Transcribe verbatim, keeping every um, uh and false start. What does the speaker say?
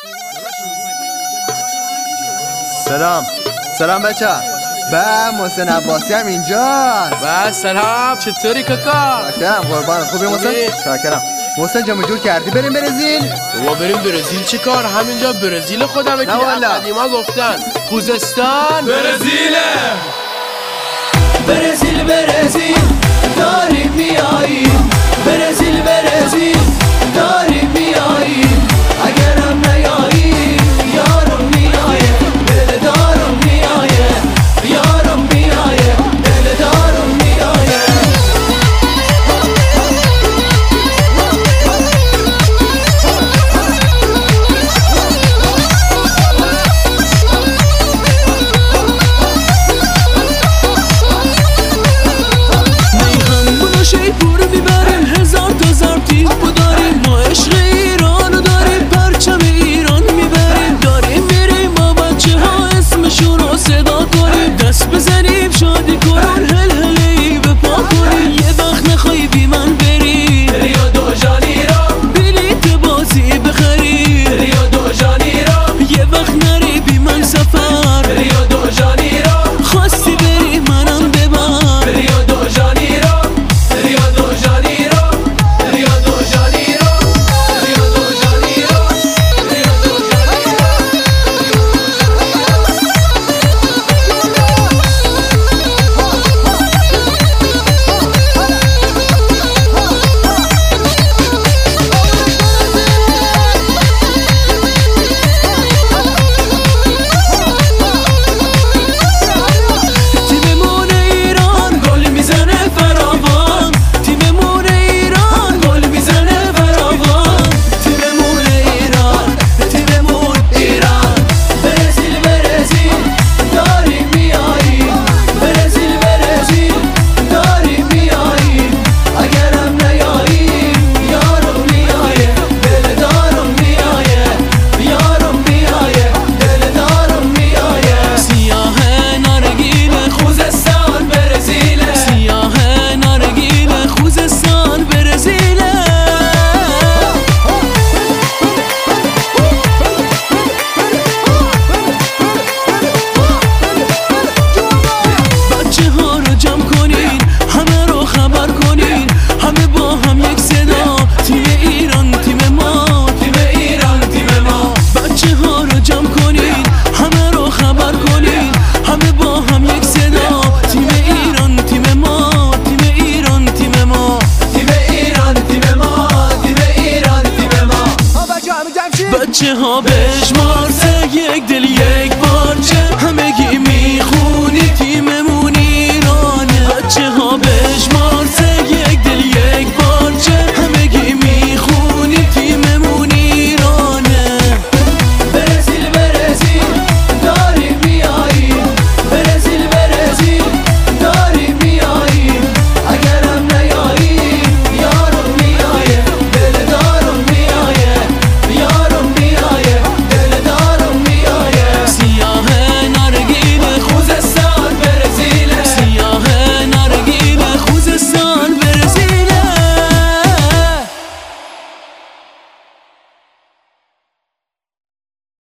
سلام سلام بچه به محسن عباسی هم اینجاست. به سلام، چطوری کاکا؟ شاکرم قربان. خوبی محسن؟ شاکرم. محسن جمع جور کردی بریم برزیل؟ بابا بریم برزیل چه کار؟ همینجا برزیل خودمه که قدیما گفتن خوزستان برزیله. برزیل برزیل داریم میاییم، برزیل برزیل داریم میاییم، اگرم نیاییم یارم میایه، دل دارم میایه، یارم میایه، دل دارم میایه. میخم بودا شیپور میبریم، هزار تا زرتیب داریم، ما عشق ایرانو داریم، پرچم ایران میبریم، داریم میریم با بچه ها اسمشون رو صدا کنیم، دست بزنیم شادی کنون، هل هلی به پا کنیم، یه وقت نخوایی بی من بری ریا دو جانیرا، بلیت بازی بخری ریا دو جانیرا، یه وقت نری بی من سفر ریا دو جانیرا، خواستی بری منم ببر ریا دو جانیرا، ریا دو جانیرا، ریا دو جانیرا، ریا دو جانیرا، ریا دو تیممون ایران گل میزنه فراوان، تیممون ایران گل میزنه فراوان، تیممون ایران، تیممون ایران. برزیل برزیل داریم میاییم، برزیل برزیل داریم میاییم، اگرم نیاییم یارم میایه، دل دارم میایه، یارم میایه، دل دارم میایه. سیاه نارگیل خوزستان برزیله، سیاه نارگیل خوزستان برزیله. بچه ها رو جمع کنین، همه رو خبر کنین، همه با هم یک صدا، تیم ایران تیم ما، تیم ایران تیم ما. بچه ها رو جمع کنین، همه رو خبر کنین، همه با هم یک صدا، تیم ایران تیم ما، تیم ایران تیم ما، تیم ایران تیم ما، تیم ایران تیم ما. ها بچه همه جمع شید. بچه ها بشمار سه یک دل یک بارچه، همه